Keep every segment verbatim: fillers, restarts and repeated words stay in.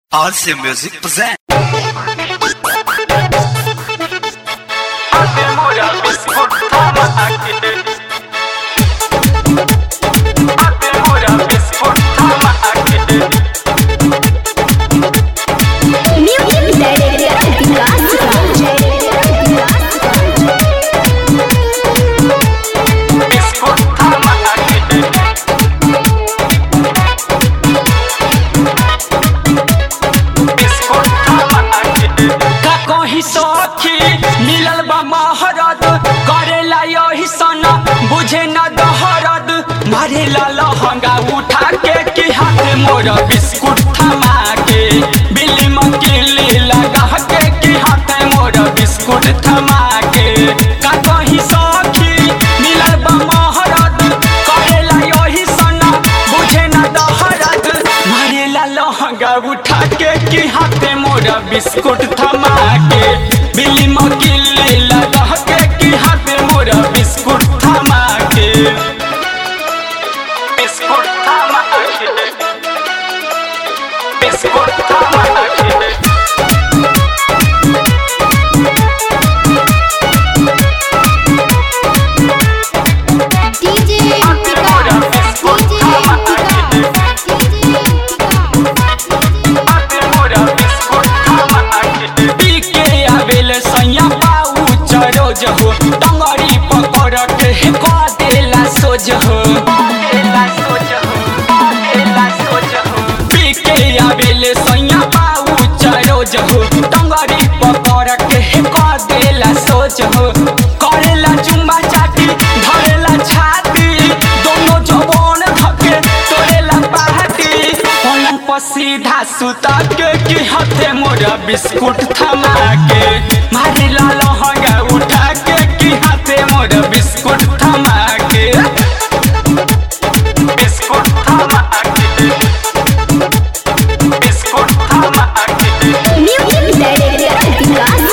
R C Music present. मिलल बा महरद करेला यही सना बुझे न दहरद मारेला लहंगा उठा के कि हाथ मोर बिस्कुट थमा के बिल्ली मकीली लगा के कि हाथ मोर बिस्कुट थमा के का कही सखी मिलल बा महरद करेला यही सना बुझे न दहरद मारेला लहंगा उठा के कि हाथ मोर बिस्कुट थमा के बिल्ली मकीली लगा के कि हाथ मोर बिस्कुट थमा के बिस्कुट थमा के बिस्कुट थमा के हो टंगरी पकड़ के देला सोज हो देला सोज हो देला सोज हो पी के आवेले सैया पाऊ चरोज हो टंगरी पकड़ के देला सोज हो करेला चुम्मा चाटी धरेला छाती दोनों जवान धके तोरेला पाटी पलंग पर सीधा सुता के कि हाथे मोर बिस्कुट थमा के मारेला लहंगा उठा के कि हाथे मोर बिस्कुट थमा के बिस्कुट थमा के बिस्कुट थमा के म्यूजिक डायरेक्टर विकास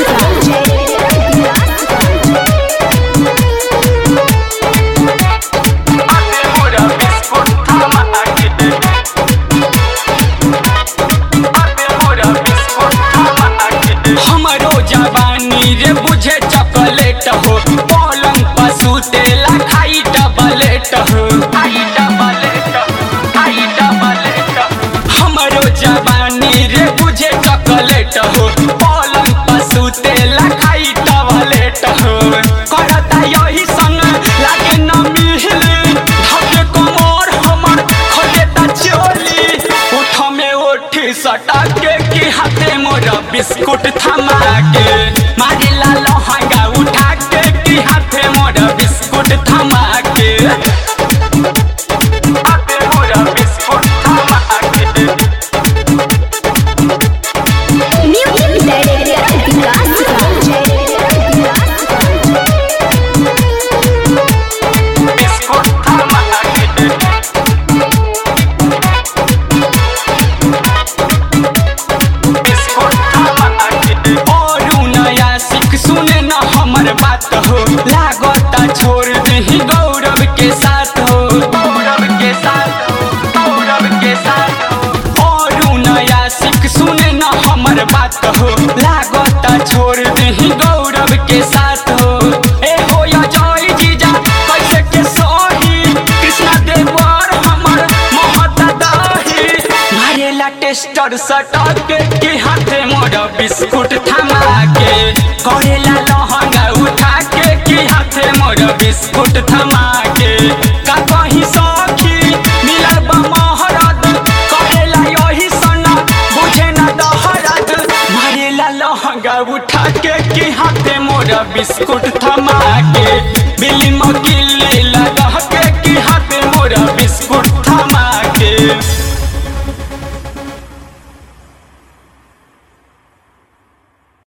हाथे मोर बिस्कुट थमा के हाथे मोर बिस्कुट थमा के हमरो जवानी रे बुझे चॉकलेट हो पलंग पर सुतेला खाई डबलेट हो खाई डबलेट खाई डबलेट हमरो जवानी रे बुझे चॉकलेट हो पलंग पर सुतेला खाई डबलेट हो करता यही संग लागे न मिले धके कमर हमर खोलेता चोली उठ में उठ सटा के कि हाथे मोर बिस्कुट थमा के मारेला लहंगा उठा के कि हाथे मोर बिस्कुट थमा के हाथे मोर बिस्कुट थमा के म्यूजिक डायरेक्टर विकास बिस्कुट थमा के बिस्कुट थमा के और नया सिख सुने न हमर बात हो लागता छोड़ दही गौरव के साथ हो गौरव के साथ हो गौरव के साथ हो और नया सिख सुने न हमर बात हो लागता छोड़ दही गौरव के साथ हो ए हो या जय जीजा कैसे के सही कृष्णा देवर हमर महता दही मारेला टेस्टर सटा के कि हाथे मोर बिस्कुट थमा के करेला लहंगा उठा के कि हाथे मोर बिस्कुट थमा के का कही सखी मिलल बा महरद करेला यही सना बुझे न दहरद मारेला लहंगा उठा के कि हाथे मोर बिस्कुट थमा